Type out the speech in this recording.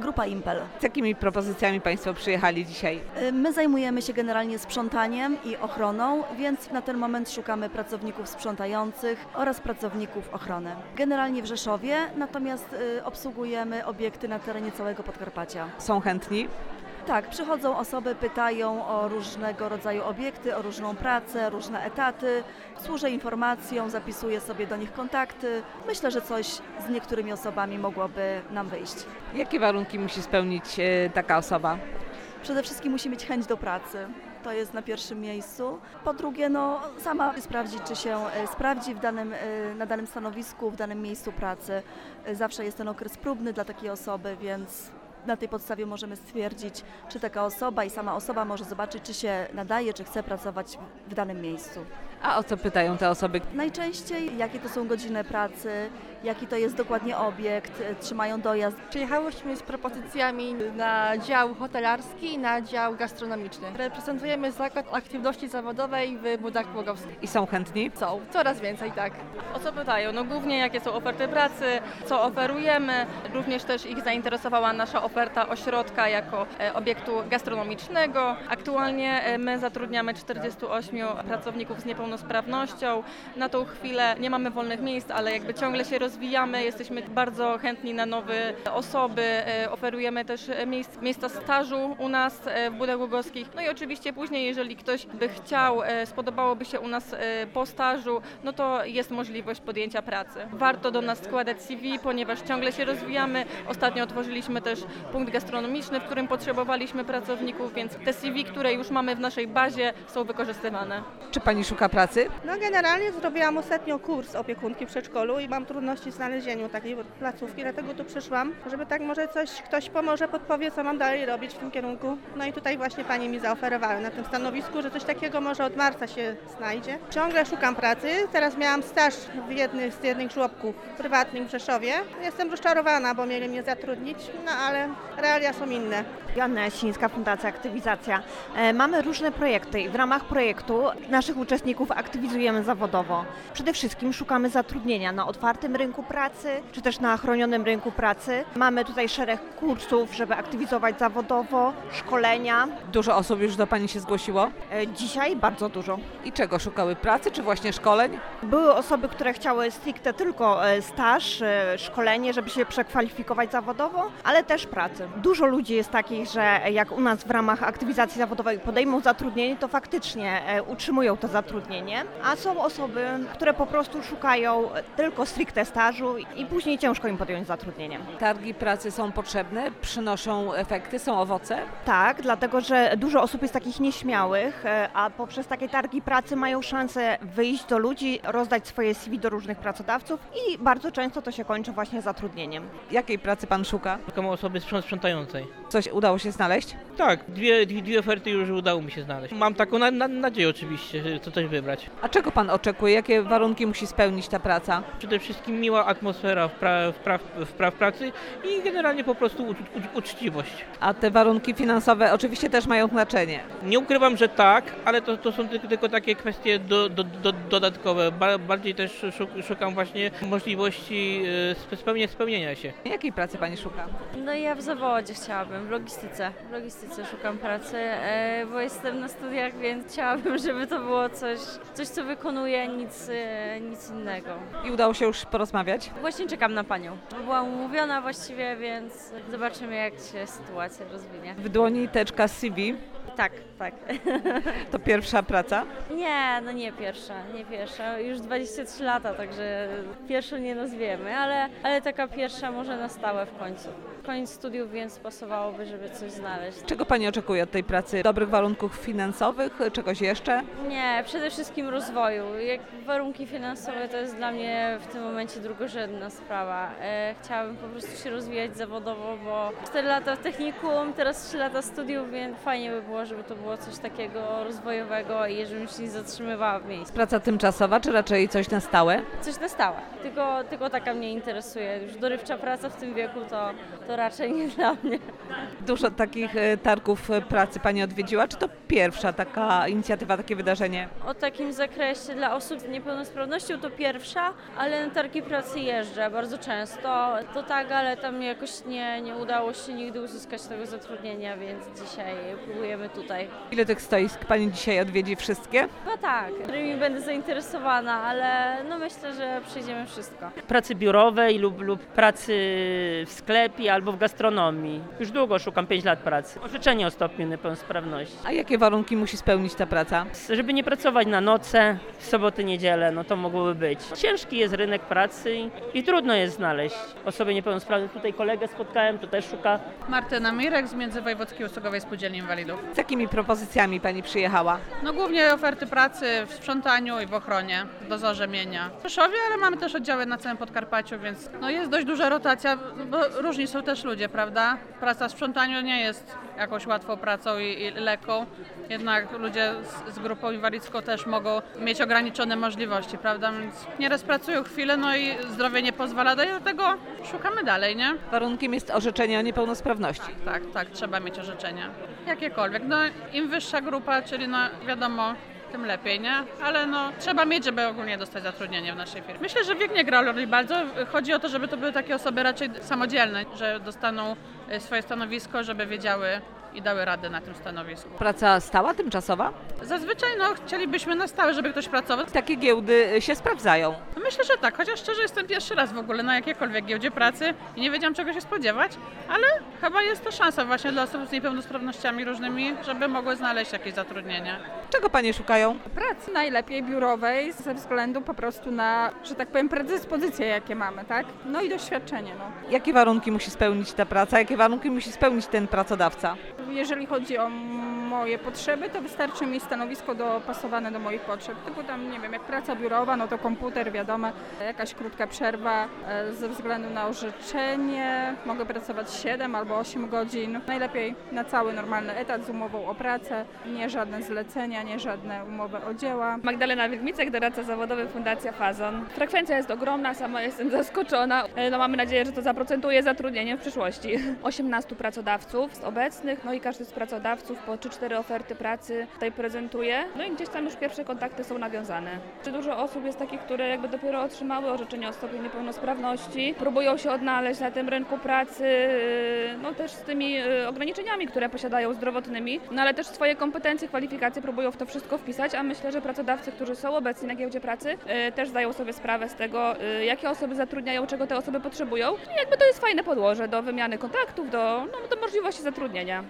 Grupa Impel. Z jakimi propozycjami Państwo przyjechali dzisiaj? My zajmujemy się generalnie sprzątaniem i ochroną, więc na ten moment szukamy pracowników sprzątających oraz pracowników ochrony. Generalnie w Rzeszowie, natomiast obsługujemy obiekty na terenie całego Podkarpacia. Są chętni? Tak, przychodzą osoby, pytają o różnego rodzaju obiekty, o różną pracę, różne etaty. Służę informacją, zapisuję sobie do nich kontakty. Myślę, że coś z niektórymi osobami mogłoby nam wyjść. Jakie warunki musi spełnić taka osoba? Przede wszystkim musi mieć chęć do pracy. To jest na pierwszym miejscu. Po drugie, sama sprawdzić, czy się sprawdzi na danym stanowisku, w danym miejscu pracy. Zawsze jest ten okres próbny dla takiej osoby, więc na tej podstawie możemy stwierdzić, czy taka osoba i sama osoba może zobaczyć, czy się nadaje, czy chce pracować w danym miejscu. A o co pytają te osoby? Najczęściej jakie to są godziny pracy, jaki to jest dokładnie obiekt, czy mają dojazd. Przyjechałyśmy z propozycjami na dział hotelarski i na dział gastronomiczny. Reprezentujemy Zakład Aktywności Zawodowej w Budach Głogowskich. I są chętni? Są, coraz więcej, tak. O co pytają? No głównie jakie są oferty pracy, co oferujemy. Również też ich zainteresowała nasza oferta ośrodka jako obiektu gastronomicznego. Aktualnie my zatrudniamy 48 pracowników z niepełnosprawnością. Na tą chwilę nie mamy wolnych miejsc, ale jakby ciągle się rozwijamy. Jesteśmy bardzo chętni na nowe osoby. Oferujemy też miejsca stażu u nas w Budach Głogowskich. No i oczywiście później, jeżeli ktoś by chciał, spodobałoby się u nas po stażu, no to jest możliwość podjęcia pracy. Warto do nas składać CV, ponieważ ciągle się rozwijamy. Ostatnio otworzyliśmy też punkt gastronomiczny, w którym potrzebowaliśmy pracowników, więc te CV, które już mamy w naszej bazie, są wykorzystywane. Czy Pani szuka pracy? No generalnie zrobiłam ostatnio kurs opiekunki w przedszkolu i mam trudności w znalezieniu takiej placówki, dlatego tu przyszłam, żeby tak może ktoś pomoże, podpowie, co mam dalej robić w tym kierunku. No i tutaj właśnie Pani mi zaoferowała na tym stanowisku, że coś takiego może od marca się znajdzie. Ciągle szukam pracy, teraz miałam staż w jednych żłobków prywatnych w Rzeszowie. Jestem rozczarowana, bo mieli mnie zatrudnić, no ale realia są inne. Joanna Jasińska, Fundacja Aktywizacja. Mamy różne projekty i w ramach projektu naszych uczestników aktywizujemy zawodowo. Przede wszystkim szukamy zatrudnienia na otwartym rynku pracy, czy też na chronionym rynku pracy. Mamy tutaj szereg kursów, żeby aktywizować zawodowo, szkolenia. Dużo osób już do Pani się zgłosiło? Dzisiaj bardzo dużo. I czego? Szukały pracy, czy właśnie szkoleń? Były osoby, które chciały stricte tylko staż, szkolenie, żeby się przekwalifikować zawodowo, ale też pracy. Dużo ludzi jest takich, że jak u nas w ramach aktywizacji zawodowej podejmą zatrudnienie, to faktycznie utrzymują to zatrudnienie, a są osoby, które po prostu szukają tylko stricte stażu i później ciężko im podjąć zatrudnienie. Targi pracy są potrzebne, przynoszą efekty, są owoce? Tak, dlatego że dużo osób jest takich nieśmiałych, a poprzez takie targi pracy mają szansę wyjść do ludzi, rozdać swoje CV do różnych pracodawców i bardzo często to się kończy właśnie zatrudnieniem. Jakiej pracy Pan szuka? Szukam osoby sprzątającej. Coś udało się znaleźć? Tak, dwie oferty już udało mi się znaleźć. Mam taką nadzieję oczywiście, że coś wybrać. A czego Pan oczekuje? Jakie warunki musi spełnić ta praca? Przede wszystkim miła atmosfera w pracy i generalnie po prostu uczciwość. A te warunki finansowe oczywiście też mają znaczenie. Nie ukrywam, że tak, ale to są tylko takie kwestie dodatkowe. Bardziej też szukam właśnie możliwości spełnienia się. Jakiej pracy Pani szuka? No ja w zawodzie chciałabym, w logistyce. W logistyce szukam pracy, bo jestem na studiach, więc chciałabym, żeby to było coś co wykonuję, nic innego. I udało się już porozmawiać? Właśnie czekam na Panią. Byłam umówiona właściwie, więc zobaczymy, jak się sytuacja rozwinie. W dłoni teczka z CV. Tak. To pierwsza praca? Nie, no nie pierwsza. Już 23 lata, także pierwszą nie nazwiemy, ale taka pierwsza może na stałe w końcu. Koniec studiów, więc pasowałoby, żeby coś znaleźć. Czego Pani oczekuje od tej pracy? Dobrych warunków finansowych? Czegoś jeszcze? Nie, przede wszystkim rozwoju. Warunki finansowe to jest dla mnie w tym momencie drugorzędna sprawa. Chciałabym po prostu się rozwijać zawodowo, bo 4 lata w technikum, teraz 3 lata studiów, więc fajnie by było, żeby to było coś takiego rozwojowego i żebym się nie zatrzymywała w miejscu. Praca tymczasowa, czy raczej coś na stałe? Coś na stałe, tylko taka mnie interesuje. Już dorywcza praca w tym wieku to raczej nie dla mnie. Dużo takich targów pracy Pani odwiedziła. Czy to pierwsza taka inicjatywa, takie wydarzenie? O takim zakresie dla osób z niepełnosprawnością to pierwsza, ale na targi pracy jeżdżę bardzo często. To tak, ale tam jakoś nie udało się nigdy uzyskać tego zatrudnienia, więc dzisiaj próbujemy tutaj. Ile tych stoisk Pani dzisiaj odwiedzi? Wszystkie? No tak, którymi będę zainteresowana, ale no myślę, że przejdziemy wszystko. Pracy biurowej lub pracy w sklepie albo w gastronomii. Już długo szukam 5 lat pracy. Orzeczenie o stopniu niepełnosprawności. A jakie warunki musi spełnić ta praca? Żeby nie pracować na noce, w soboty, niedzielę, no to mogłoby być. Ciężki jest rynek pracy i trudno jest znaleźć osobę niepełnosprawną. Tutaj kolegę spotkałem, to też szuka. Martyna Mirek z Międzywojewódzkiej Usługowej Spółdzielni Inwalidów. Z jakimi propozycjami Pani przyjechała? No głównie oferty pracy w sprzątaniu i w ochronie, w dozorze mienia. W Rzeszowie, ale mamy też oddziały na całym Podkarpaciu, więc no jest dość duża rotacja, bo różni są też ludzie, prawda? Praca w sprzątaniu nie jest jakąś łatwą pracą i lekką, jednak ludzie z grupą inwalidzką też mogą mieć ograniczone możliwości, prawda? Więc nieraz pracują chwilę, no i zdrowie nie pozwala, dlatego szukamy dalej, nie? Warunkiem jest orzeczenie o niepełnosprawności. Tak, trzeba mieć orzeczenie. Jakiekolwiek. No im wyższa grupa, czyli no wiadomo, tym lepiej, nie? Ale no trzeba mieć, żeby ogólnie dostać zatrudnienie w naszej firmie. Myślę, że wiek nie gra roli bardzo. Chodzi o to, żeby to były takie osoby raczej samodzielne, że dostaną swoje stanowisko, żeby wiedziały i dały radę na tym stanowisku. Praca stała, tymczasowa? Zazwyczaj no chcielibyśmy na stałe, żeby ktoś pracował. Takie giełdy się sprawdzają. Myślę, że tak, chociaż szczerze jestem pierwszy raz w ogóle na jakiejkolwiek giełdzie pracy i nie wiedziałam czego się spodziewać, ale chyba jest to szansa właśnie dla osób z niepełnosprawnościami różnymi, żeby mogły znaleźć jakieś zatrudnienie. Czego Panie szukają? Pracy najlepiej biurowej ze względu po prostu na, że tak powiem, predyspozycje jakie mamy, tak? No i doświadczenie, no. Jakie warunki musi spełnić ta praca? Jakie warunki musi spełnić ten pracodawca? Jeżeli chodzi o moje potrzeby, to wystarczy mi stanowisko dopasowane do moich potrzeb. Typu tam, nie wiem, jak praca biurowa, no to komputer, wiadomo, jakaś krótka przerwa ze względu na orzeczenie. Mogę pracować 7 albo 8 godzin. Najlepiej na cały normalny etat z umową o pracę, nie żadne zlecenia, nie żadne umowy o dzieła. Magdalena Wilmicek, doradca zawodowy Fundacja Fazon. Frekwencja jest ogromna, sama jestem zaskoczona. No mamy nadzieję, że to zaprocentuje zatrudnieniem w przyszłości. 18 pracodawców z obecnych, no i każdy z pracodawców po 3-4 oferty pracy tutaj prezentuje. No i gdzieś tam już pierwsze kontakty są nawiązane. Czy dużo osób jest takich, które jakby dopiero otrzymały orzeczenie o stopniu niepełnosprawności, próbują się odnaleźć na tym rynku pracy, no też z tymi ograniczeniami, które posiadają zdrowotnymi, no ale też swoje kompetencje, kwalifikacje próbują w to wszystko wpisać, a myślę, że pracodawcy, którzy są obecni na giełdzie pracy, też zdają sobie sprawę z tego, jakie osoby zatrudniają, czego te osoby potrzebują. I jakby to jest fajne podłoże do wymiany kontaktów, do możliwości zatrudnienia.